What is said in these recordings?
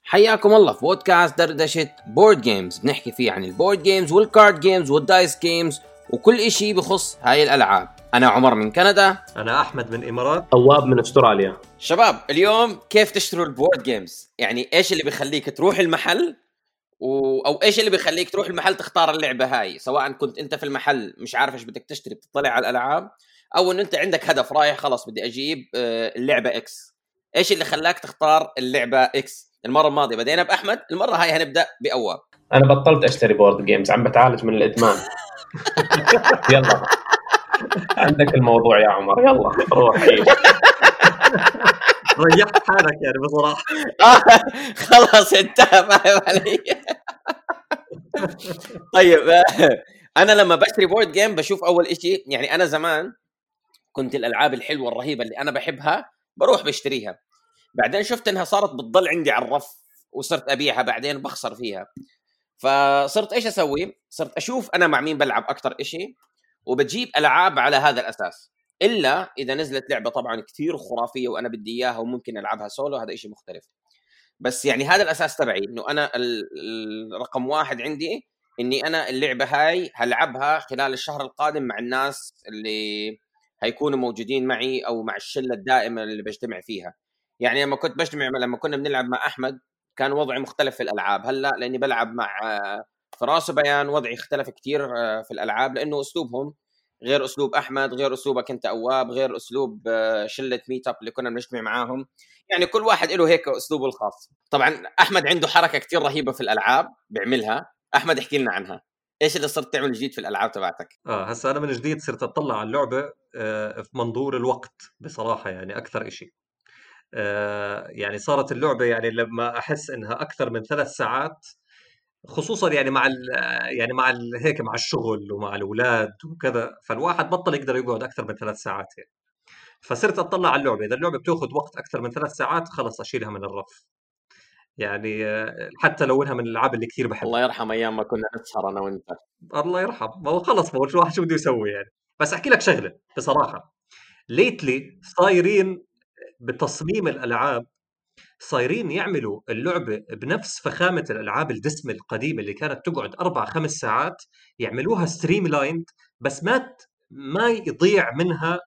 حياكم الله في بودكاست دردشة بورد جيمز. بنحكي فيه عن البورد جيمز والكارد جيمز والدايس جيمز وكل إشي بخص هاي الألعاب. أنا عمر من كندا. أنا أحمد من الإمارات. أواب من أستراليا. شباب، اليوم كيف تشتروا البورد جيمز؟ يعني إيش اللي بيخليك تروح المحل أو إيش اللي بيخليك تروح المحل تختار اللعبة هاي، سواء كنت أنت في المحل مش عارف إيش بدك تشتري بتطلع على الألعاب، أو إن أنت عندك هدف رايح خلاص بدي أجيب اللعبة إكس. إيش اللي خلاك تختار اللعبة إكس؟ المرة الماضية بدينا بأحمد، المرة هاي هنبدأ بأواب. أنا بطلت أشتري بورد جيمز، عم بتعالج من الإدمان. يلا عندك الموضوع يا عمر، يلا روح عيش. ريحت حالك يعني بصراحة. خلاص انتهى، فاهم علي. طيب أنا لما بشتري بورد جيم بشوف أول إشي، يعني أنا زمان كنت الألعاب الحلوة الرهيبة اللي أنا بحبها بروح بشتريها، بعدين شفت إنها صارت بتضل عندي على الرف وصرت أبيعها، بعدين بخسر فيها. فصرت إيش أسوي؟ صرت أشوف أنا مع مين بلعب أكتر إشي وبتجيب ألعاب على هذا الأساس، إلا إذا نزلت لعبة طبعا كتير خرافية وأنا بدي إياها وممكن ألعبها سولو، هذا إشي مختلف. بس يعني هذا الأساس تبعي، إنه أنا الرقم واحد عندي إني أنا اللعبة هاي هلعبها خلال الشهر القادم مع الناس اللي هيكونوا موجودين معي أو مع الشلة الدائمة اللي بجتمع فيها. يعني لما كنا بنلعب مع أحمد كان وضعي مختلف في الألعاب. هلأ لأني بلعب مع فراس وبيان وضعي اختلف كتير في الألعاب، لأنه أسلوبهم غير أسلوب أحمد، غير أسلوبك أنت أواب، غير أسلوب شلة ميت أب اللي كنا بنجتمع معاهم. يعني كل واحد له هيك أسلوبه الخاص. طبعا أحمد عنده حركة كتير رهيبة في الألعاب بيعملها. أحمد احكي لنا عنها، إيش اللي صرت تعمل جديد في الألعاب تبعتك؟ هسا أنا من جديد صرت أطلع على اللعبة في منظور الوقت بصراحة، يعني أكثر إشي. يعني صارت اللعبة يعني لما أحس إنها أكثر من 3 ساعات، خصوصا يعني هيك مع الشغل ومع الأولاد وكذا، فالواحد بطل يقدر يقعد أكثر من 3 ساعات يعني. فصرت أطلع على اللعبة، إذا اللعبة بتأخذ وقت أكثر من 3 ساعات خلص أشيلها من الرف. يعني حتى لو إنها من الألعاب اللي كثير بحبها. الله يرحم أيام ما كنا نسهر أنا وأنت. الله يرحم، ما هو خلص، ما هو الواحد شو بده يسوي يعني. بس أحكي لك شغلة بصراحة، ليتلي صايرين بتصميم الألعاب، صايرين يعملوا اللعبة بنفس فخامة الألعاب الدسمة القديمة اللي كانت تقعد 4-5 ساعات، يعملوها ستريم لايند، بس ما يضيع منها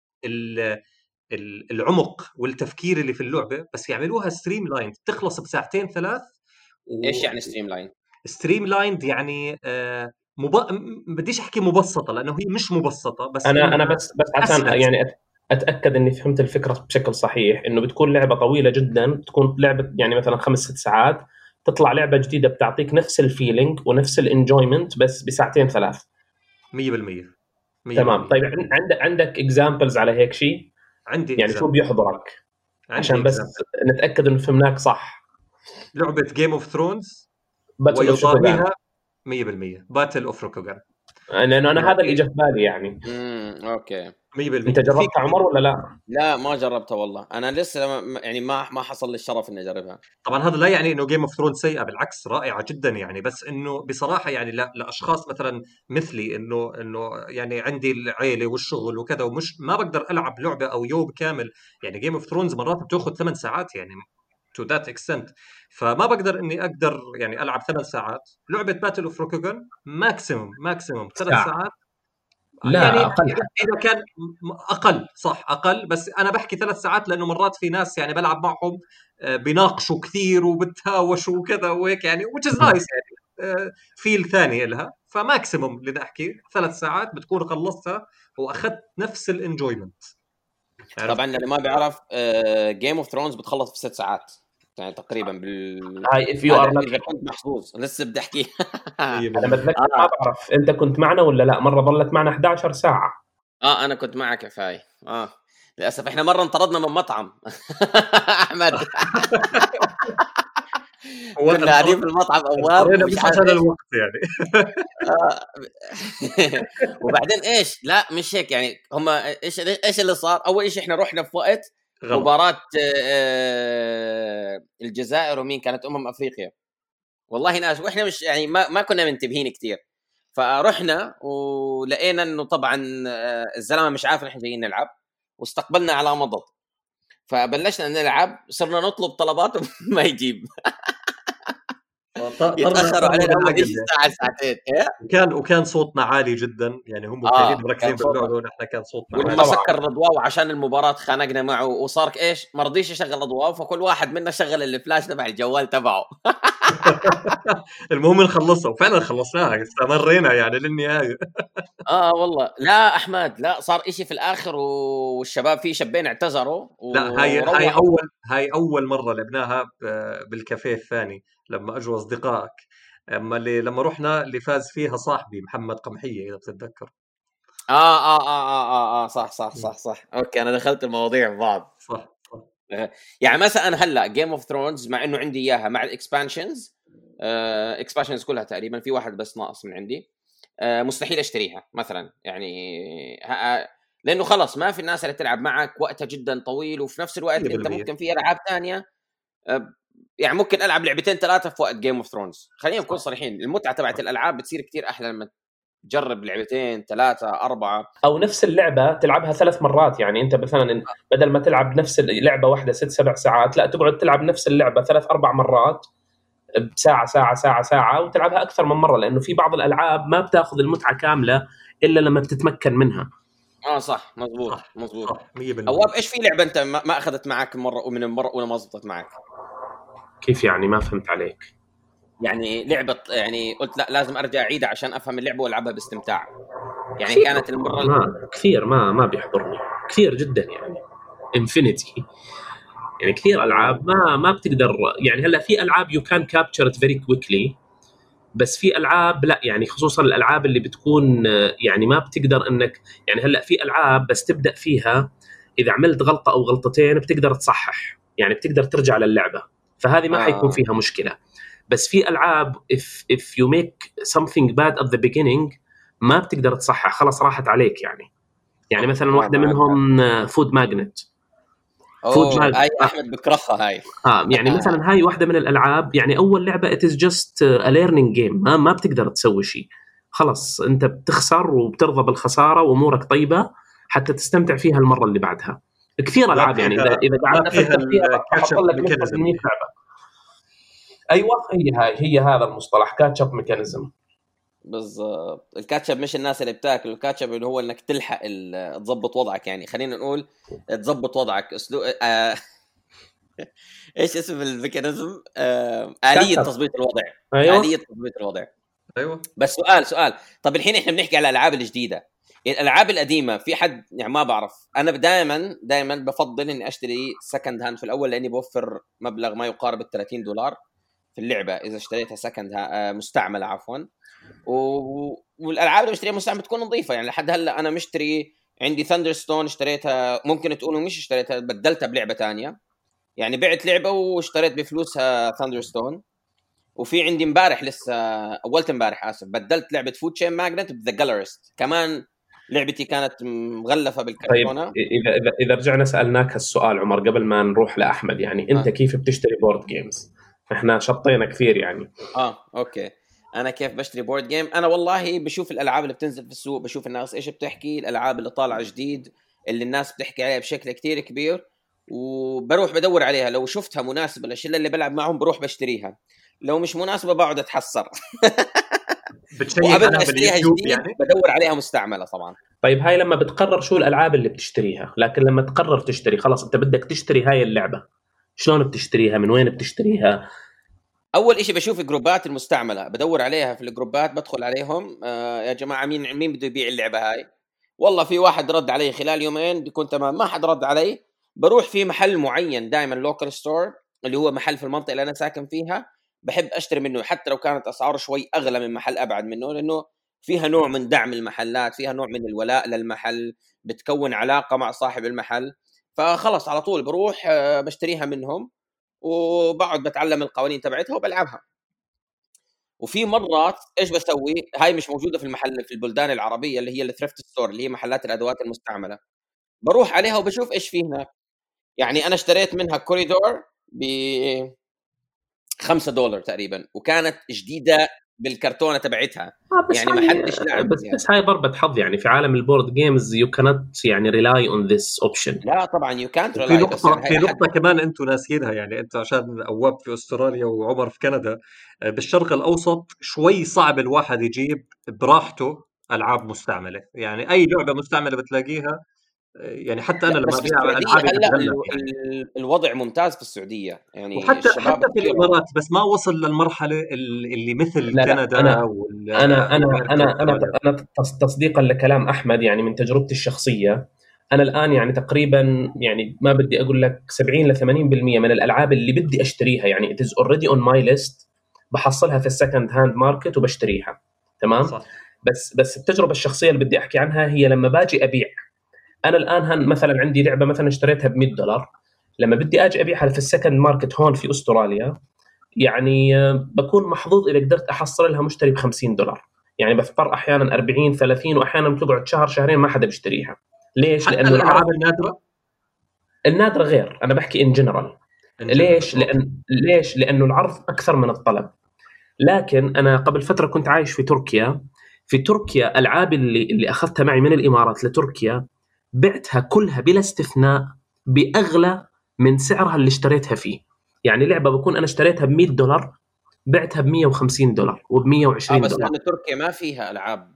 العمق والتفكير اللي في اللعبة، بس يعملوها ستريم لايند تخلص بساعتين 3. إيش يعني ستريم لاين؟ ستريم لايند يعني بديش احكي مبسطه لانه هي مش مبسطه، بس أنا بس عشان أسهل. يعني أتأكد إني فهمت الفكرة بشكل صحيح، إنه بتكون لعبة طويلة جدا، تكون لعبة يعني مثلا 5-6 ساعات، تطلع لعبة جديدة بتعطيك نفس الفيلينج ونفس الانجويمنت بس بساعتين 3. 100%. تمام. طيب عندك اكزامبلز على هيك شيء؟ عندي يعني شو بيحضرك عشان بس نتأكد إنه فهمناك صح؟ لعبة جيم اوف ثرونز ويضاهيها 100% باتل اوف روكوغان. أنا هذا اللي جاء في بالي يعني. أوكي. 100%. أنت جربتها عمر ولا لا؟ لا ما جربتها والله، أنا لسه يعني ما حصل لي الشرف إني أجربها. طبعا هذا لا يعني إنه جيم اوف ثرونز سيئة، بالعكس رائعة جدا يعني، بس إنه بصراحة يعني لأشخاص مثلا مثلي، إنه يعني عندي العيلة والشغل وكذا، ومش ما بقدر ألعب لعبة أو يوم كامل. يعني جيم اوف ثرونز مرات بتأخذ 8 ساعات يعني to that extent، فما بقدر إني أقدر يعني ألعب 8 ساعات. لعبة باتل اوف روكوغان ماكسيموم 3 ساعات. لا يعني أقل. إذا كان أقل، صح أقل، بس أنا بحكي 3 ساعات لأنه مرات في ناس يعني بلعب معهم بيناقشوا كثير وبتهاوشوا وكذا وهيك يعني which is nice يعني فيل ثاني لها. فماكسيموم اللي نحكي 3 ساعات بتكون خلصتها وأخذت نفس الانجويمنت. طبعا اللي ما بيعرف جيم اوف ثرونز بتخلص في 6 ساعات يعني تقريبا هاي if you are إذا كنت محظوظ. لسه بدي أحكي. أنا بتذكر ما بعرف أنت كنت معنا ولا لا، مرة ظلت معنا 11 ساعة. أنا كنت معك يا فاي. للأسف إحنا مرة انطردنا من مطعم. أحمد. كنا قاعدين في المطعم أواب مش عشان الوقت يعني. وبعدين إيش، لا مش هيك يعني، هم إيش اللي صار؟ أول إشي إحنا رحنا في وقت غلط. مباراة الجزائر ومين كانت أفريقيا، والله ناس، وإحنا مش يعني ما كنا منتبهين كتير. فرحنا ولقينا إنه طبعا الزلمة مش عارف إحنا جايين نلعب، واستقبلنا على مضض. فبلشنا نلعب، صرنا نطلب طلبات ما يجيب. يتاخروا علينا اول شيء ساعه ساعتين. وكان صوتنا عالي جدا، يعني هم كانوا مركزين باللعبه ونحن كان صوتنا عالي. ولما سكر الاضواء وعشان المباراه خانقنا معه وصار ايش ما رضيش يشغل الاضواء، فكل واحد منا شغل الفلاش تبع الجوال تبعه. المهم نخلصها، وفعلا خلصناها، استمرينا يعني للنهايه. والله لا احمد، لا صار إشي في الاخر والشباب في شابين اعتذروا. لا هاي اول مره لعبناها بالكافيه الثاني لما اجوا اصدقائك. اما لما رحنا اللي فاز فيها صاحبي محمد قمحيه، اذا بتتذكر. صح. اوكي انا دخلت المواضيع في بعض. صح. يعني مثلا هلا جيم اوف ثرونز مع انه عندي اياها مع الاكسبانشنز، اكسبانشنز كلها تقريبا، في واحد بس ناقص من عندي، مستحيل اشتريها مثلا، يعني لانه خلص ما في الناس اللي تلعب معك وقتها جدا طويل، وفي نفس الوقت انت ممكن في العاب ثانيه، يعني ممكن العب لعبتين ثلاثه في وقت جيم اوف ثرونز. خلينا نكون صريحين، المتعه تبعت الالعاب بتصير كتير احلى لما تجرب لعبتين ثلاثه اربعه، او نفس اللعبه تلعبها 3 مرات. يعني انت مثلا بدل ما تلعب نفس اللعبه واحده 6-7 ساعات، لا تقعد تلعب نفس اللعبه 3-4 مرات بساعه ساعه وتلعبها اكثر من مره، لانه في بعض الالعاب ما بتاخذ المتعه كامله الا لما بتتمكن منها. صح مزبوط 100%. اواب ايش في لعبه انت ما اخذت معك مره ومن المره ولا ما زبطت معك؟ كيف يعني؟ ما فهمت عليك. يعني لعبه يعني قلت لا لازم ارجع اعيدها عشان افهم اللعبه والعبها باستمتاع، يعني كانت المره كثير ما بيحضرني كثير جدا، يعني انفينيتي، يعني كثير العاب ما بتقدر. يعني هلا في العاب يو كان كابتشر فيري كويكلي، بس في العاب لا، يعني خصوصا الالعاب اللي بتكون يعني ما بتقدر انك، يعني هلا في العاب بس تبدا فيها اذا عملت غلطه او غلطتين بتقدر تصحح، يعني بتقدر ترجع للعبه، فهذه ما حيكون فيها مشكله. بس في العاب if you make something bad at the beginning ما بتقدر تصحح، خلاص راحت عليك. يعني مثلا واحده منهم فود ماجنت. هاي احمد بكرهها هاي. يعني مثلا هاي واحده من الالعاب، يعني اول لعبه it is just a learning game، ما بتقدر تسوي شيء، خلاص انت بتخسر وبترضى بالخساره وامورك طيبه حتى تستمتع فيها المره اللي بعدها. كثير العاب يعني اذا قعدت افكر فيها احط لك مثلا 100 لعبه. ايوه هي هذا المصطلح كاتشب ميكانيزم بالضبط. الكاتشب مش الناس اللي بتاكل الكاتشب، اللي هو انك تلحق تضبط وضعك، يعني خلينا نقول تضبط وضعك اسلوب ايش اسم الميكانيزم؟ آلية تضبيط الوضع. أيوة. آلية تضبيط الوضع. ايوه. بس سؤال طب الحين احنا بنحكي على الالعاب الجديده، الالعاب القديمه في حد يعني ما بعرف، انا دائما بفضل اني اشتري سكند هاند في الاول، لاني بوفر مبلغ ما يقارب $30 في اللعبه اذا اشتريتها سكند مستعمله عفوا. والالعاب اللي بشتريها مستعمله تكون نظيفه، يعني لحد هلا انا مشتري عندي ثاندرستون اشتريتها، ممكن تقولوا مش اشتريتها، بدلتها بلعبه تانية، يعني بعت لعبه واشتريت بفلوسها ثاندرستون. وفي عندي امبارح لسه اولت امبارح بدلت لعبه فود تشين ماجنت بذا جالرست، كمان لعبتي كانت مغلفه بالكرتونه. طيب اذا رجعنا سالناك هالسؤال عمر قبل ما نروح لاحمد، يعني انت كيف بتشتري بورد جيمز؟ احنا شطينا كثير يعني. اوكي انا كيف بشتري بورد جيم؟ انا والله بشوف الالعاب اللي بتنزل في السوق، بشوف الناس ايش بتحكي، الالعاب اللي طالعه جديد اللي الناس بتحكي عليها بشكل كتير كبير، وبروح بدور عليها، لو شفتها مناسبه للشله اللي بلعب معهم بروح بشتريها، لو مش مناسبه بقعد اتحسر. وقبل ما اشتريها جديد يعني بدور عليها مستعمله طبعا. طيب هاي لما بتقرر شو الالعاب اللي بتشتريها، لكن لما تقرر تشتري خلاص انت بدك تشتري هاي اللعبه، شلون بتشتريها؟ من وين بتشتريها؟ اول إشي بشوف الجروبات المستعمله، بدور عليها في الجروبات، بدخل عليهم يا جماعه مين بده يبيع اللعبه هاي؟ والله في واحد رد علي خلال يومين بيكون تمام، ما حد رد علي بروح في محل معين دائما لوكال ستور اللي هو محل في المنطقه اللي انا ساكن فيها، بحب اشتري منه حتى لو كانت اسعاره شوي اغلى من محل ابعد منه، لانه فيها نوع من دعم المحلات، فيها نوع من الولاء للمحل، بتكون علاقه مع صاحب المحل، فخلص على طول بروح بشتريها منهم وبقعد بتعلم القوانين تبعتها وبلعبها. وفي مرات ايش بسوي، هاي مش موجوده في المحل في البلدان العربيه اللي هي الثريفت ستور اللي هي محلات الادوات المستعمله، بروح عليها وبشوف ايش في هناك. يعني انا اشتريت منها كوريدور ب $5 تقريبا، وكانت جديده بالكرتونه تبعتها. بس يعني ما حدش لعب بس هاي ضربة حظ يعني في عالم البورد جيمز you cannot يعني rely on this option. لا طبعا you can't وفي rely، بس يعني نقطة في نقطة كمان أنتم ناسينها، يعني أنت عشان أواب في أستراليا وعمر في كندا، بالشرق الأوسط شوي صعب الواحد يجيب براحته ألعاب مستعملة. يعني أي لعبة مستعملة بتلاقيها، يعني حتى أنا لا لما بس في أبيع السعوديه ألعابي هلا بتغلب يعني. الوضع ممتاز في السعوديه، يعني وحتى الشباب في كثير. الإمارات، بس ما وصل للمرحلة اللي مثل لا كندا وأمريكا وأستراليا. أنا تصديقا لكلام أحمد يعني من تجربتي الشخصية، أنا الآن يعني تقريبا يعني ما بدي أقول لك 70 ل 80% من الألعاب اللي بدي أشتريها يعني it is already on my list بحصلها في السكند هاند ماركت وبشتريها. تمام صح. بس التجربة الشخصية اللي بدي أحكي عنها هي لما باجي أبيع. أنا الآن مثلا عندي لعبة مثلا اشتريتها ب$100، لما بدي أجي أبيعها في السكند ماركت هون في أستراليا يعني بكون محظوظ إذا قدرت أحصل لها مشتري $50. يعني بضطر أحيانا 40 30 وأحيانا بتقعد شهر شهرين ما حدا بيشتريها. ليش؟ حتى لأنه الألعاب النادرة. النادرة غير، أنا بحكي إن جنرال. ليش؟ لأنه العرض أكثر من الطلب. لكن أنا قبل فترة كنت عايش في تركيا. في تركيا ألعاب اللي أخذتها معي من الإمارات لتركيا بعتها كلها بلا استثناء بأغلى من سعرها اللي اشتريتها فيه. يعني لعبة بكون أنا اشتريتها $100 بعتها $150 وب$120. بس لأن تركيا ما فيها ألعاب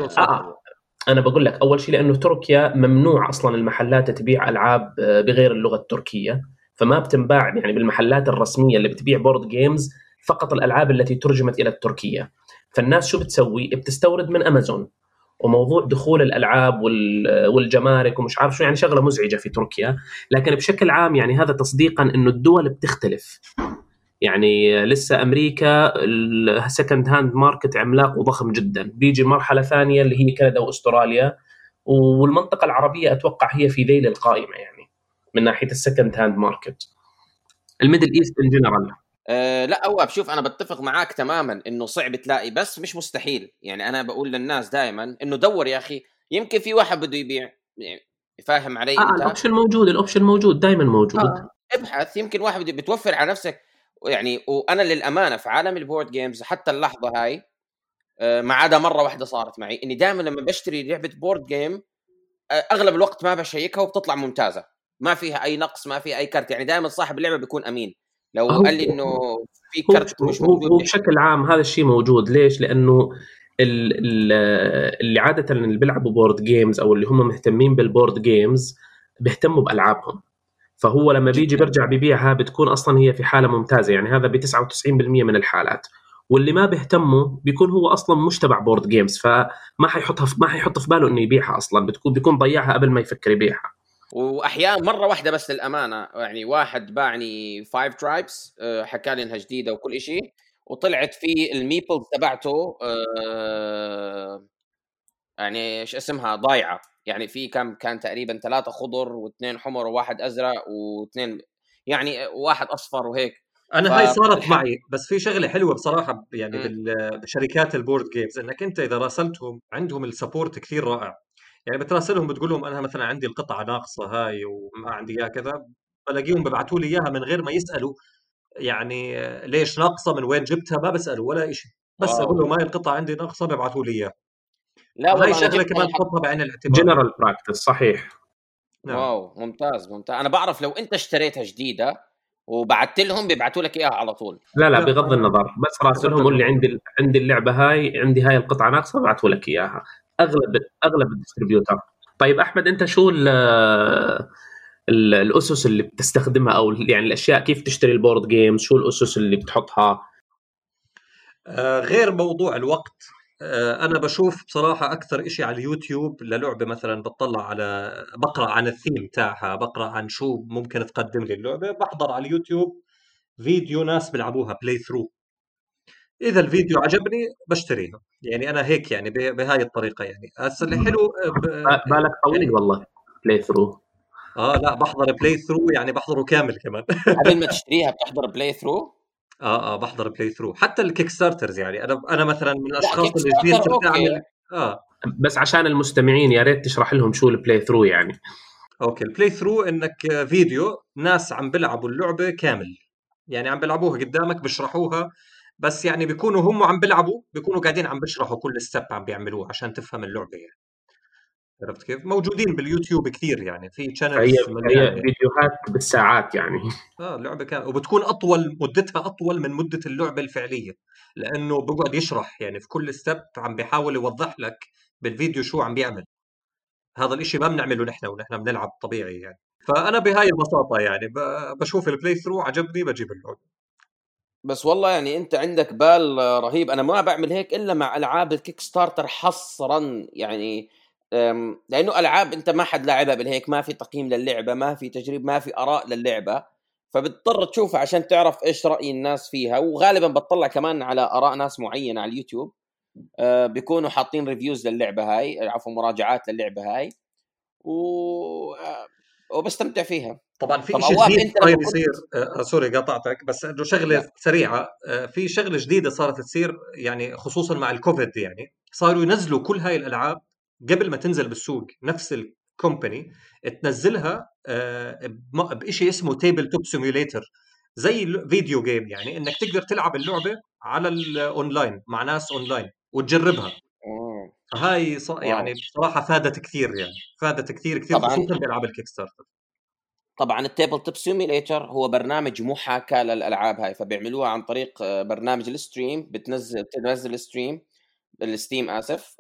أنا بقول لك أول شيء لأنه تركيا ممنوع أصلا المحلات تبيع ألعاب بغير اللغة التركية، فما بتنباع يعني بالمحلات الرسمية اللي بتبيع بورد جيمز فقط الألعاب التي ترجمت إلى التركية. فالناس شو بتسوي؟ بتستورد من أمازون، وموضوع دخول الألعاب والجمارك ومش عارف شو يعني شغلة مزعجة في تركيا. لكن بشكل عام يعني هذا تصديقا إنه الدول بتختلف. يعني لسه أمريكا السكند هاند ماركت عملاق وضخم جدا، بيجي مرحلة ثانية اللي هي كندا وأستراليا، والمنطقة العربية أتوقع هي في ذيل القائمة يعني من ناحية السكند هاند ماركت. الميدل إيست إن جنرال لا أواب شوف أنا بتفق معاك تماما إنه صعب تلاقي، بس مش مستحيل. يعني أنا بقول للناس دائما إنه دور يا أخي، يمكن في واحد بده يبيع، يعني فاهم علي أنت؟ الأوبشن موجود دائما موجود. ابحث، يمكن واحد بتوفر على نفسك يعني. وأنا للأمانة في عالم البورد جيمز حتى اللحظة هاي ما عدا مرة واحدة صارت معي إني دائما لما بشتري لعبة بورد جيم أغلب الوقت ما بشيكها وبتطلع ممتازة، ما فيها أي نقص، ما فيها أي كارت. يعني دائما صاحب اللعبة بيكون أمين لو قال لي إنه في كارت مش موجود. هو بشكل عام هذا الشيء موجود. ليش؟ لأنه اللي عادة اللي بيلعبوا بورد جيمز أو اللي هم مهتمين بالبورد جيمز بيهتموا بألعابهم، فهو لما بيجي برجع ببيعها بتكون أصلا هي في حالة ممتازة. يعني هذا ب99% من الحالات. واللي ما بيهتموا بيكون هو أصلا مش تبع بورد جيمز، فما حيحط في باله إنه يبيعها أصلا، بيكون ضيعها قبل ما يفكر يبيعها. واحيانا مره واحده بس للامانه، يعني واحد باعني 5 ترايبس حكى لي انها جديده وكل شيء، وطلعت في الميبلز تبعته يعني ايش اسمها ضايعه. يعني في كان تقريبا 3 خضر و2 حمر وواحد ازرق و2 يعني واحد اصفر وهيك. انا هاي صارت معي، بس في شغله حلوه بصراحه يعني بشركات البورد جيمز، انك انت اذا راسلتهم عندهم السبورت كثير رائع. يعني بتراسلهم بتقول لهم انا مثلا عندي القطعه ناقصه هاي وما عندي اياها كذا، بلاقيهم ببعثوا لي اياها من غير ما يسالوا يعني ليش ناقصه، من وين جبتها، ما بسالوا ولا شيء، بس اقول لهم هاي القطعه عندي ناقصه ببعثوا لي اياها. لا هاي شغله كمان تحطها بعين الاعتبار. جنرال براكتس صحيح. نعم. واو ممتاز. انا بعرف لو انت اشتريتها جديده وبعثت لهم بيبعثوا لك اياها على طول. لا بغض النظر، بس راسلهم قول لي عندي اللعبه هاي، عندي هاي القطعه ناقصه بعثوا لك اياها. اغلب الديستريبيوتر. طيب احمد انت شو الاسس اللي بتستخدمها او يعني الاشياء كيف تشتري البورد جيمز؟ شو الاسس اللي بتحطها؟ غير موضوع الوقت، انا بشوف بصراحه اكثر إشي على اليوتيوب للعبه مثلا بقرا عن الثيم تاعها، بقرا عن شو ممكن تقدم لي اللعبه، بحضر على اليوتيوب فيديو ناس بيلعبوها بلاي ثرو، اذا الفيديو عجبني بشتريها. يعني انا هيك يعني بهاي الطريقه. يعني هسه اللي حلو بالك طويل يعني والله بلاي ثرو. لا بحضر بلاي ثرو، يعني بحضره كامل كمان. قبل ما تشتريها بتحضر بلاي ثرو؟ بحضر بلاي ثرو حتى الكيك ستارترز. يعني انا مثلا من الاشخاص اللي جديد صرت اعمل بس عشان المستمعين يا ريت تشرح لهم شو البلاي ثرو. يعني اوكي، البلاي ثرو انك فيديو ناس عم بيلعبوا اللعبه كامل، يعني عم بيلعبوها قدامك بيشرحوها بس يعني بيكونوا هم عم بيلعبوا، بيكونوا قاعدين عم بيشرحوا كل ستيب عم بيعملوه عشان تفهم اللعبة يعني. عرفت كيف؟ موجودين باليوتيوب كثير يعني، في فهي channels مليانة يعني. فيديوهات بالساعات يعني. اللعبة وبتكون مدتها أطول من مدة اللعبة الفعلية، لأنه بقعد يشرح يعني في كل ستيب، عم بيحاول يوضح لك بالفيديو شو عم بيعمل. هذا الإشي ما بنعمله نحن ونحن بنلعب طبيعي يعني. فأنا بهاي البساطة يعني بشوف البلاي ثرو عجبني بجيب اللعبة. بس والله يعني انت عندك بال رهيب. انا ما بعمل هيك الا مع العاب الكيك ستارتر حصرا يعني. لانه العاب انت ما حد لاعبها بالهيك، ما في تقييم للعبه، ما في تجريب، ما في اراء للعبه، فبتضطر تشوفها عشان تعرف ايش راي الناس فيها. وغالبا بتطلع كمان على اراء ناس معينه على اليوتيوب، بيكونوا حاطين ريفيوز للعبه هاي، عفوا مراجعات للعبه هاي، و... وبستمتع فيها. طبعا في طب إشي اواب جديد انت لما صاير كنت يصير. سوري قاطعتك، بس انه شغله لا سريعه. في شغله جديده صارت تصير يعني، خصوصا مع الكوفيد يعني، صاروا ينزلوا كل هاي الالعاب قبل ما تنزل بالسوق. نفس الكومباني تنزلها بشيء اسمه تيبل توب سيميوليتر، زي فيديو جيم يعني، انك تقدر تلعب اللعبه على الاونلاين مع ناس اونلاين وتجربها. مم. فهاي واو. يعني بصراحه فادت كثير يعني، فادت كثير كثير، طبعا خصوصا بالعاب الكيك ستارتر. طبعا التيبل توب سيميليتر هو برنامج محاكاة للألعاب هاي، فبيعملوها عن طريق برنامج الستريم. بتنزل الستريم الستيم آسف،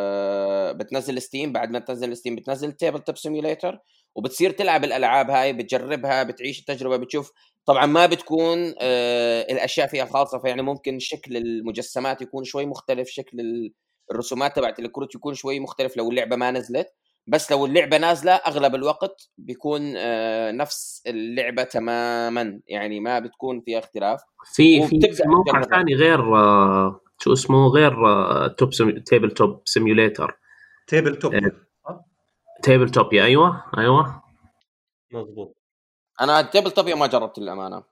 بتنزل الستيم. بعد ما تنزل الستيم بتنزل تيبل توب سيميليتر، وبتصير تلعب الألعاب هاي، بتجربها، بتعيش التجربة، بتشوف. طبعا ما بتكون الأشياء فيها خالصة، فيعني ممكن شكل المجسمات يكون شوي مختلف، شكل الرسومات تبعت الكروت يكون شوي مختلف لو اللعبة ما نزلت. بس لو اللعبة نازلة أغلب الوقت بيكون نفس اللعبة تماما، يعني ما بتكون فيها اختلاف. في وبتبدأ موقع تجربها. ثاني غير شو اسمه، غير تيبل توب سيميوليتر. تيبل توبيا. تيبل توبيا، ايوه. مظبوط. أنا التيبل توب ما جربت الأمانة.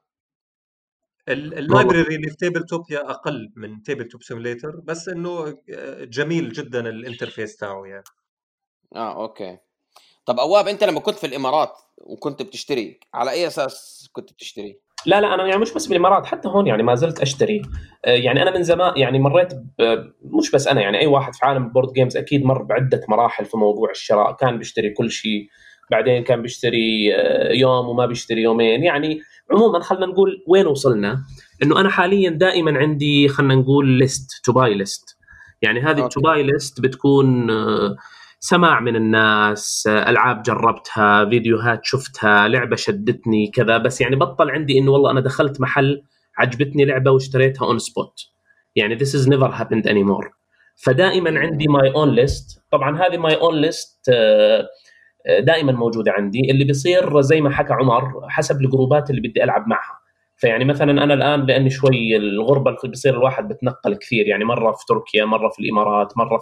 والله اللايبرري اللي في تيبل توبيا اقل من تيبل توب سيميليتر، بس انه جميل جدا الانترفيس تاعه يعني. أوكي. طب أواب، أنت لما كنت في الإمارات وكنت بتشتري، على أي أساس كنت بتشتري؟ لا انا يعني مش بس بالامارات، حتى هون يعني ما زلت اشتري. يعني انا من زمان يعني مريت مش بس انا، يعني اي واحد في عالم البورد جيمز اكيد مر بعده مراحل في موضوع الشراء. كان بيشتري كل شيء، بعدين كان بيشتري يوم وما بيشتري يومين. يعني عموما خلينا نقول وين وصلنا، انه انا حاليا دائما عندي خلينا نقول ليست تو باي ليست. يعني هذه التو أوكي. باي ليست بتكون سماع من الناس، ألعاب جربتها، فيديوهات شفتها، لعبة شدتني كذا. بس يعني بطل عندي إنه والله أنا دخلت محل عجبتني لعبة واشتريتها on spot. يعني this is never happened anymore. فدائما عندي my own list. طبعا هذه my own list دائما موجودة عندي. اللي بيصير زي ما حكى عمر حسب الجروبات اللي بدي ألعب معها. فيعني مثلا أنا الآن لأني شوي الغربة اللي بيصير الواحد بتنقل كثير، يعني مرة في تركيا، مرة في الإمارات، مرة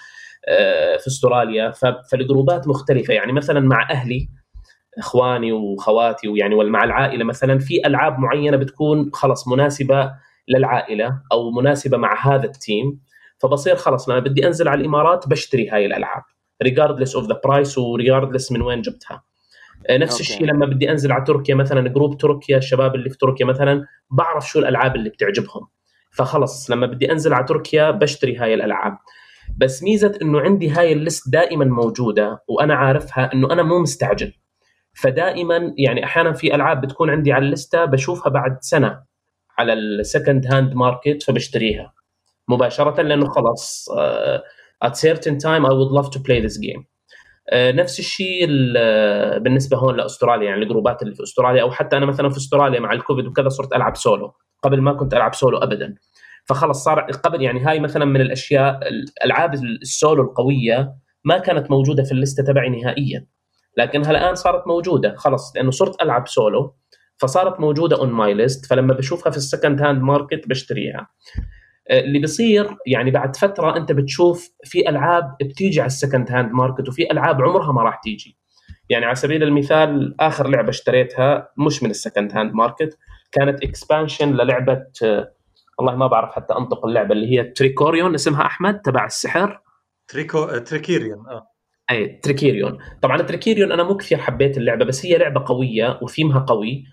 في استراليا. فالجروبات مختلفه. يعني مثلا مع اهلي، اخواني واخواتي ويعني ومع العائله مثلا، في العاب معينه بتكون خلص مناسبه للعائله او مناسبه مع هذا التيم. فبصير خلص لما بدي انزل على الامارات بشتري هاي الالعاب regardless of the price regardless من وين جبتها. نفس أوكي. الشيء لما بدي انزل على تركيا مثلا، جروب تركيا، الشباب اللي في تركيا مثلا بعرف شو الالعاب اللي بتعجبهم، فخلص لما بدي انزل على تركيا بشتري هاي الالعاب. بس ميزه انه عندي هاي الليست دائما موجوده وانا عارفها انه انا مو مستعجل. فدائما يعني احيانا في العاب بتكون عندي على الليسته بشوفها بعد سنه على السكند هاند ماركت فبشتريها مباشره، لانه خلاص at certain time I would love to play this game. نفس الشيء بالنسبه هون لاستراليا، يعني الجروبات اللي في استراليا، او حتى انا مثلا في استراليا مع الكوفيد وكذا صرت العب سولو. قبل ما كنت العب سولو ابدا. فخلص صار قبل يعني هاي مثلا من الاشياء، الالعاب السولو القويه ما كانت موجوده في الليسته تبعي نهائيا، لكنها الان صارت موجوده خلص لانه صرت العب سولو، فصارت موجوده اون ماي ليست. فلما بشوفها في السكند هاند ماركت بشتريها. اللي بيصير يعني بعد فتره انت بتشوف في العاب بتيجي على السكند هاند ماركت وفي العاب عمرها ما راح تيجي. يعني على سبيل المثال اخر لعبه اشتريتها مش من السكند هاند ماركت، كانت اكسبانشن للعبه والله ما بعرف حتى انطق اللعبه اللي هي تريكوريون، اسمها احمد تبع السحر. تريكيريون. اي تريكيريون. طبعا تريكيريون انا مو كثير حبيت اللعبه، بس هي لعبه قويه وثيمها قوي.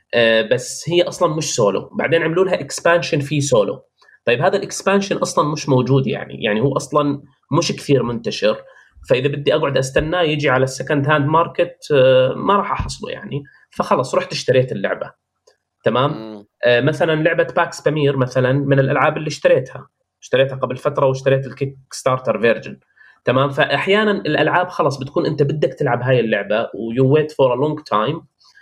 بس هي اصلا مش سولو. بعدين عملوا لها اكسبانشن في سولو. طيب هذا الاكسبانشن اصلا مش موجود، يعني هو اصلا مش كثير منتشر. فاذا بدي اقعد استناه يجي على السكند هاند ماركت ما راح احصله يعني. فخلص رحت اشتريت اللعبه. تمام. مثلا لعبه باكس بامير مثلا من الالعاب اللي اشتريتها قبل فتره، واشتريت الكيك ستارتر فيرجن. تمام. فاحيانا الالعاب خلص بتكون انت بدك تلعب هاي اللعبه ويو ويت فور ا لونج تايم،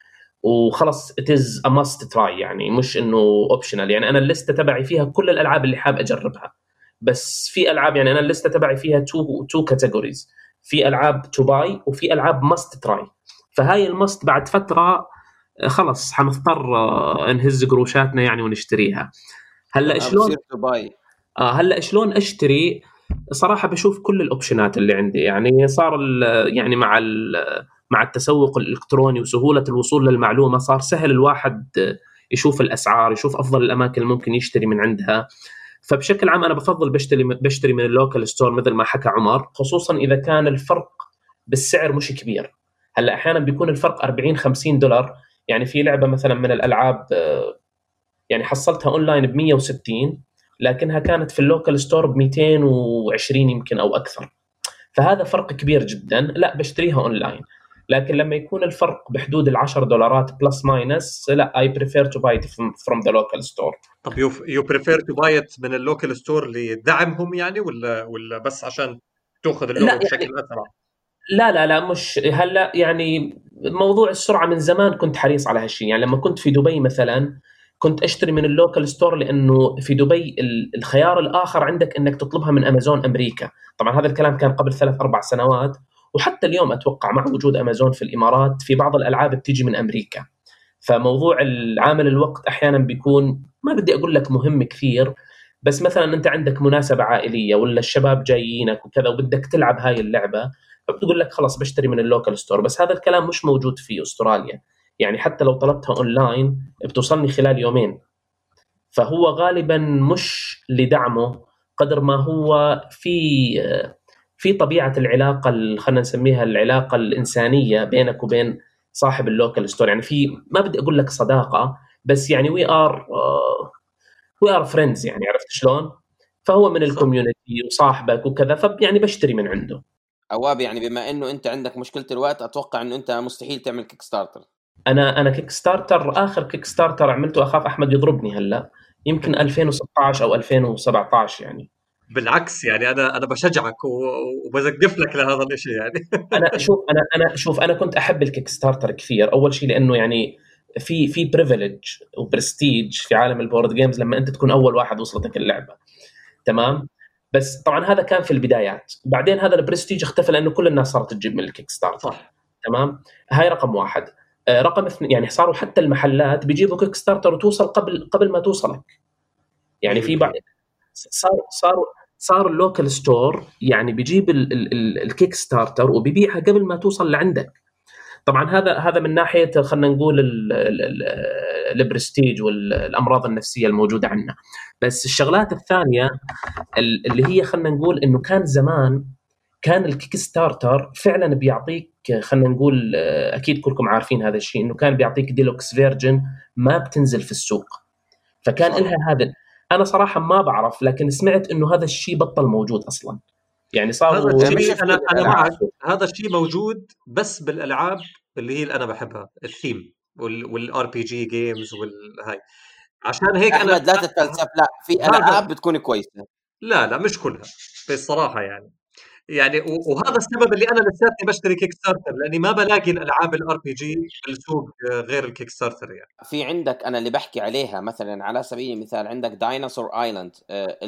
وخلص it is a must try، يعني مش انه اوبشنال. يعني انا الليسته تبعي فيها كل الالعاب اللي حاب اجربها، بس في العاب يعني انا الليسته تبعي فيها تو كاتيجوريز، في العاب تو باي وفي العاب must try. فهاي المست بعد فتره خلص حنضطر نهز قروشاتنا يعني ونشتريها. هلا شلون هلا شلون اشتري؟ صراحه بشوف كل الاوبشنات اللي عندي. يعني صار يعني مع التسوق الالكتروني وسهوله الوصول للمعلومه صار سهل الواحد يشوف الاسعار، يشوف افضل الاماكن اللي ممكن يشتري من عندها. فبشكل عام انا بفضل بشتري من اللوكال ستور مثل ما حكى عمر، خصوصا اذا كان الفرق بالسعر مش كبير. هلا احيانا بيكون الفرق 40-50 دولار. يعني في لعبه مثلا من الالعاب يعني حصلتها اونلاين ب 160، لكنها كانت في اللوكال ستور ب 220 يمكن او اكثر. فهذا فرق كبير جدا، لا بشتريها اونلاين. لكن لما يكون الفرق بحدود $10 بلس ماينس، لا I prefer to buy it from the local store. طب you prefer to buy it من اللوكال ستور لدعمهم يعني، ولا بس عشان تاخذ اللعبه بشكل اسرع؟ لا مش هلا. يعني موضوع السرعه من زمان كنت حريص على هالشيء. يعني لما كنت في دبي مثلا كنت اشتري من اللوكال ستور، لانه في دبي الخيار الاخر عندك انك تطلبها من امازون امريكا. طبعا هذا الكلام كان قبل 3-4 سنوات، وحتى اليوم اتوقع مع وجود امازون في الامارات في بعض الالعاب بتيجي من امريكا. فموضوع العامل الوقت احيانا بيكون ما بدي اقول لك مهم كثير، بس مثلا انت عندك مناسبه عائليه ولا الشباب جايينك وكذا وبدك تلعب هاي اللعبه، فبتقول لك خلاص بشتري من اللوكال ستور. بس هذا الكلام مش موجود في استراليا. يعني حتى لو طلبتها اونلاين بتوصلني خلال يومين. فهو غالبا مش لدعمه قدر ما هو في طبيعه العلاقه اللي خلينا نسميها العلاقه الانسانيه بينك وبين صاحب اللوكال ستور. يعني في ما بدي اقول لك صداقه، بس يعني وي ار فريندز، يعني عرفت شلون؟ فهو من الكوميونتي وصاحبك وكذا، فيعني بشتري من عنده. عواب يعني بما انه انت عندك مشكله الوقت، اتوقع انه انت مستحيل تعمل كيك ستارتر. انا كيك ستارتر، اخر كيك ستارتر عملته اخاف احمد يضربني هلا، يمكن 2016 او 2017 يعني. بالعكس يعني انا بشجعك وبزقف لك لهذا الشيء يعني. انا كنت احب الكيك ستارتر كثير. اول شيء لانه يعني في بريفيليج وبرستيج في عالم البورد جيمز لما انت تكون اول واحد وصلتك اللعبه. تمام. بس طبعا هذا كان في البدايات، بعدين هذا البرستيج اختفى لانه كل الناس صارت تجيب من الكيك ستارتر. صح. تمام. هاي رقم واحد. رقم اثنين، يعني صاروا حتى المحلات بيجيبوا كيك ستارتر وتوصل قبل ما توصلك. يعني في بعض صار اللوكال ستور يعني بيجيب الكيك ستارتر وبيبيعها قبل ما توصل لعندك. طبعا هذا من ناحيه خلينا نقول البرستيج والامراض النفسيه الموجوده عندنا. بس الشغلات الثانيه اللي هي خلينا نقول انه كان زمان كان الكيك ستارتر فعلا بيعطيك، خلينا نقول اكيد كلكم عارفين هذا الشيء، انه كان بيعطيك ديلوكس فيرجن ما بتنزل في السوق. فكان لها هذا. انا صراحه ما بعرف، لكن سمعت انه هذا الشيء بطل موجود اصلا. يعني صاروا هذا الشيء انا معك، هذا الشيء موجود بس بالالعاب اللي هي اللي انا بحبها، الثيم والار بي جي جيمز والهاي. عشان هيك احمد لا تتفلسف، لا في العاب بتكون كويسه. لا مش كلها بالصراحه يعني وهذا السبب اللي انا لساتني بشتري كيك ستارتر، لاني ما بلاقي الالعاب الار بي جي بالسوق غير الكيك ستارتر. يعني في عندك انا اللي بحكي عليها مثلا على سبيل المثال عندك دايناصور ايلاند.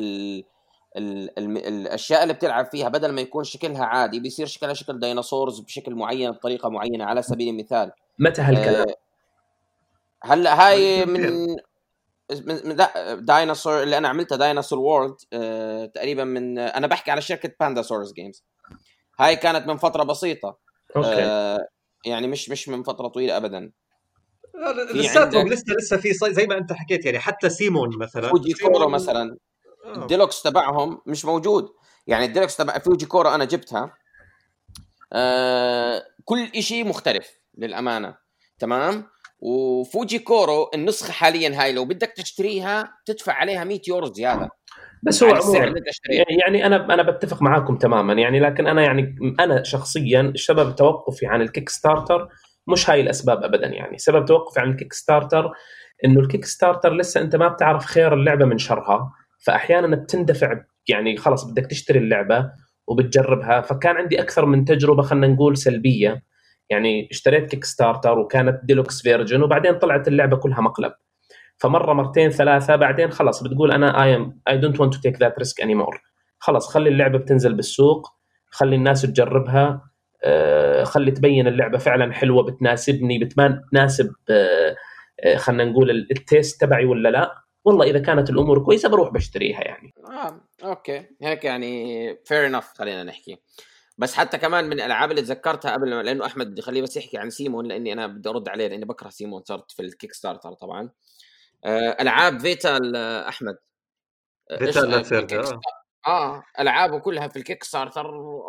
الاشياء اللي بتلعب فيها بدل ما يكون شكلها عادي بيصير شكلها شكل ديناصورز بشكل معين بطريقه معينه. على سبيل المثال متى هالكلام؟ هلا هاي من لا دايناصور اللي انا عملتها دايناصور وورلد تقريبا من انا بحكي على شركه بانداسورز جيمز. هاي كانت من فتره بسيطه. يعني مش من فتره طويله ابدا. لساتهم لسه في زي ما انت حكيت. يعني حتى سيمون مثلا، فوجي كورو مثلا الديلوكس تبعهم مش موجود. يعني الديلوكس تبع فوجي كورو انا جبتها كل إشي مختلف للامانه. تمام. وفوجي كورو النسخه حاليا هاي لو بدك تشتريها تدفع عليها 100 يورو زياده. بس هو يعني انا بتفق معاكم تماما يعني، لكن انا شخصيا سبب توقفي عن الكيك ستارتر مش هاي الاسباب ابدا. يعني سبب توقفي عن الكيك ستارتر انه الكيك ستارتر لسه انت ما بتعرف خير اللعبه من شرها، فاحيانا بتندفع يعني خلص بدك تشتري اللعبه وبتجربها. فكان عندي اكثر من تجربه خلينا نقول سلبيه، يعني اشتريت كيك ستارتر وكانت ديلوكس فيرجن وبعدين طلعت اللعبه كلها مقلب، فمره مرتين ثلاثه بعدين خلص بتقول انا I don't want to take that risk anymore. خلص خلي اللعبه بتنزل بالسوق، خلي الناس تجربها، خلي تبين اللعبه فعلا حلوه بتناسبني بتناسب خلينا نقول التيست تبعي ولا لا. والله اذا كانت الامور كويسه بروح بشتريها يعني. اوكي هيك يعني fair enough. خلينا نحكي بس حتى كمان من الالعاب اللي تذكرتها قبل، لانه احمد بدي خليه بس يحكي عن سيمون لاني انا بدي ارد عليه لاني بكره سيمون. صارت في الكيك ستارتر طبعا العاب فيتال احمد فيتال لاتسيردا العابه كلها في الكيك ستارتر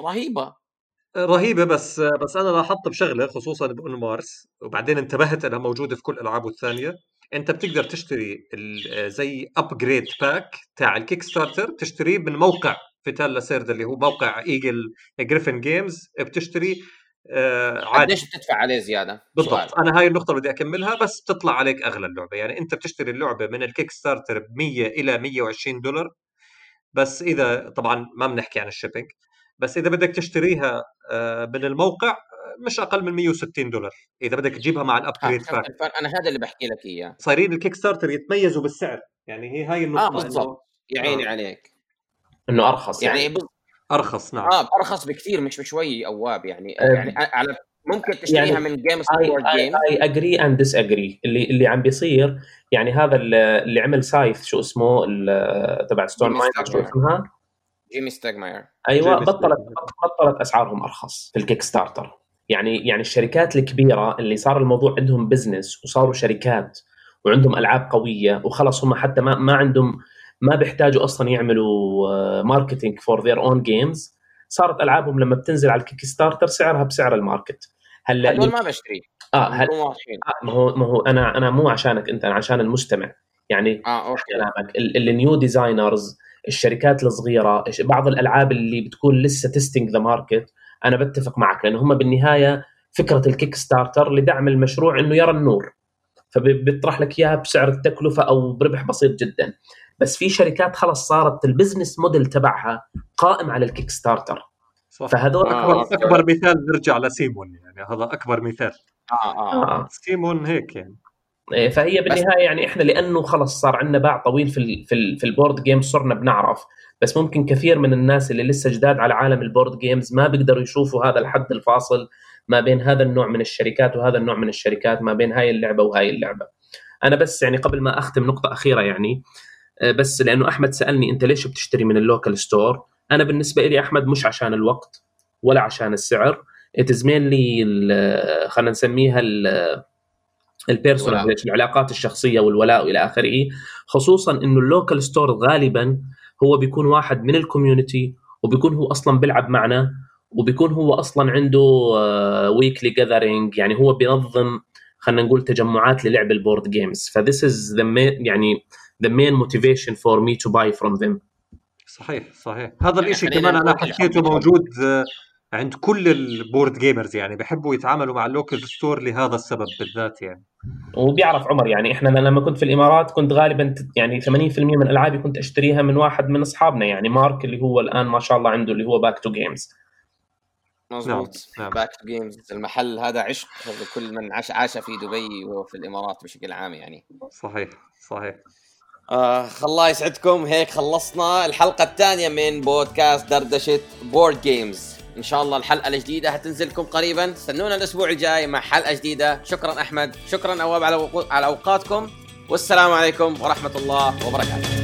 رهيبه. بس انا لاحظت بشغله خصوصا بأون مارس وبعدين انتبهت انها موجوده في كل العابه الثانيه. انت بتقدر تشتري زي ابجريد باك تاع الكيك ستارتر، تشتريه من موقع فيتال لاتسيردا اللي هو موقع ايجل جريفن جيمز. بتشتري عادي. ليش بتدفع عليه زياده؟ بالضبط انا هاي النقطه بدي اكملها. بس بتطلع عليك اغلى اللعبه، يعني انت بتشتري اللعبه من الكيك ستارتر ب100 الى $120. بس اذا طبعا ما بنحكي عن الشيبينج، بس اذا بدك تشتريها من الموقع مش اقل من $160 اذا بدك تجيبها مع الابجريد باك. انا هذا اللي بحكي لك اياه. صايرين الكيك ستارتر يتميزوا بالسعر، يعني هي هاي النقطه. بالضبط يا عيني عليك انه ارخص يعني ارخص. نعم ارخص بكثير، مش بشوي اواب يعني. يعني على ممكن تشتريها يعني من جيمز بورد جيم. اي اجري اند ديس اجري. اللي عم بيصير يعني هذا اللي عمل سايث شو اسمه تبع ستون ماينر شو اسمها جيمي ستاغماير. ايوه بطلت اسعارهم ارخص في الكيك ستارتر. يعني الشركات الكبيره اللي صار الموضوع عندهم بزنس وصاروا شركات وعندهم العاب قويه وخلص هم حتى ما عندهم ما بيحتاجوا اصلا يعملوا ماركتينج فور ذير اون جيمز. صارت العابهم لما بتنزل على الكيك ستارتر سعرها بسعر الماركت. هلا هدول ما بشتري ما هو انا مو عشانك انت، انا عشان المستمع يعني. كلامك النيو ديزاينرز، الشركات الصغيره، بعض الالعاب اللي بتكون لسه تيستينج ذا ماركت، انا بتفق معك لان هم بالنهايه فكره الكيك ستارتر لدعم المشروع انه يرى النور، فبيطرح لك اياها بسعر التكلفه او بربح بسيط جدا. بس في شركات خلص صارت البزنس موديل تبعها قائم على الكيك ستارتر. فهذول اكبر مثال نرجع لسيمون، يعني هذا اكبر مثال. سيمون هيك يعني. فهي بالنهايه يعني احنا لانه خلص صار عندنا باع طويل في البورد جيمز صرنا بنعرف. بس ممكن كثير من الناس اللي لسه جداد على عالم البورد جيمز ما بيقدروا يشوفوا هذا الحد الفاصل ما بين هذا النوع من الشركات وهذا النوع من الشركات، ما بين هاي اللعبه وهاي اللعبه. انا بس يعني قبل ما اختم نقطه اخيره يعني، بس لانه احمد سالني انت ليش بتشتري من اللوكال ستور. انا بالنسبه لي احمد مش عشان الوقت ولا عشان السعر، اتزمين لي خلينا نسميها البيرسونال، العلاقات الشخصيه والولاء والى اخره. خصوصا انه اللوكال ستور غالبا هو بيكون واحد من الكوميونتي وبيكون هو اصلا بيلعب معنا وبيكون هو اصلا عنده ويكلي جاذرينج، يعني هو بينظم خلينا نقول تجمعات للعب البورد جيمز. فthis is the main motivation for me to buy from them. صحيح هذا الاشي كمان انا حكيته موجود عند كل البورد جيمرز، يعني بيحبوا يتعاملوا مع اللوكال ستور لهذا السبب بالذات يعني. وبيعرف عمر يعني احنا لما كنت في الامارات كنت غالبا يعني 80% من العابي كنت اشتريها من واحد من اصحابنا، يعني مارك اللي هو الان ما شاء الله عنده اللي هو باك تو جيمز. مظبوط. باك تو جيمز المحل هذا عشق لكل من عاش في دبي وفي الامارات بشكل عام يعني. صحيح الله يسعدكم. هيك خلصنا الحلقة الثانية من بودكاست دردشة بورد جيمز. إن شاء الله الحلقة الجديدة هتنزلكم قريبا، استنونا الأسبوع الجاي مع حلقة جديدة. شكرا أحمد، شكرا أواب على أوقاتكم، والسلام عليكم ورحمة الله وبركاته.